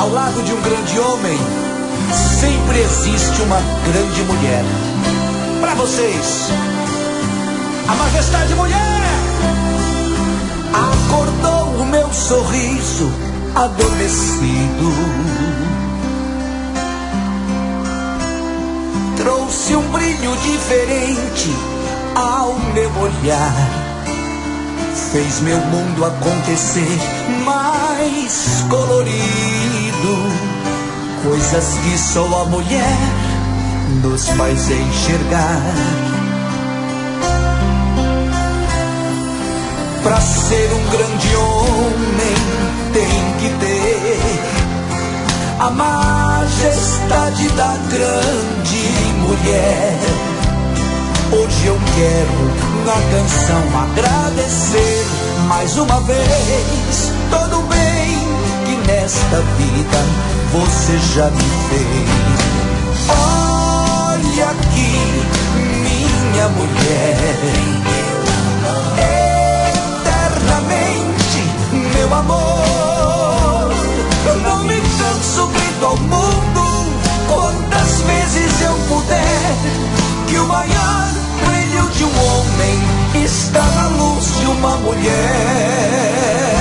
Ao lado de um grande homem, sempre existe uma grande mulher. Para vocês, a majestade mulher acordou o meu sorriso adormecido, trouxe um brilho diferente ao meu olhar, fez meu mundo acontecer mais colorido, coisas que só a mulher nos faz enxergar. Pra ser um grande homem tem que ter a majestade da grande mulher. Hoje eu quero na canção agradecer mais uma vez todo o bem que nesta vida você já me fez. Olha aqui, minha mulher, eternamente, meu amor. Eu não me canso, grito ao mundo quantas vezes eu puder, que o maior brilho de um homem está na luz de uma mulher.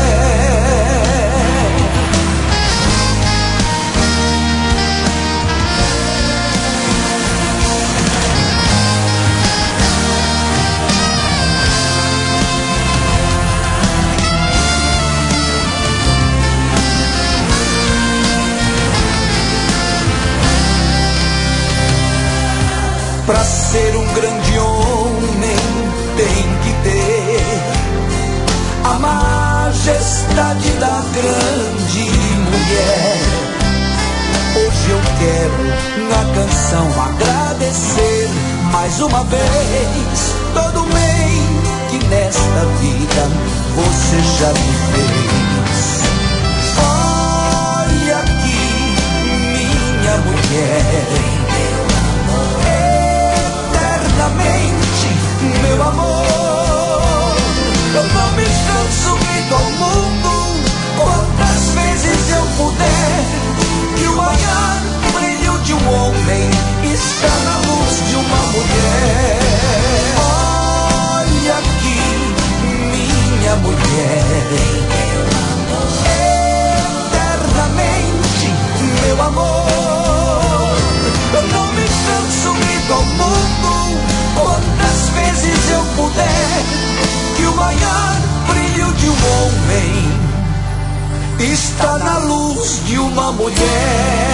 Pra ser um grande homem tem que ter a majestade da grande mulher. Hoje eu quero na canção agradecer mais uma vez todo o bem que nesta vida você já me fez. Olha aqui, minha mulher, meu amor. Eu não me canso, grito ao mundo quantas vezes eu puder, que o maior brilho de um homem está na luz de uma mulher. Olha aqui, minha mulher, eternamente, meu amor. Eu não me canso, grito ao mundo quantas vezes eu puder, que o maior brilho de um homem está na luz de uma mulher.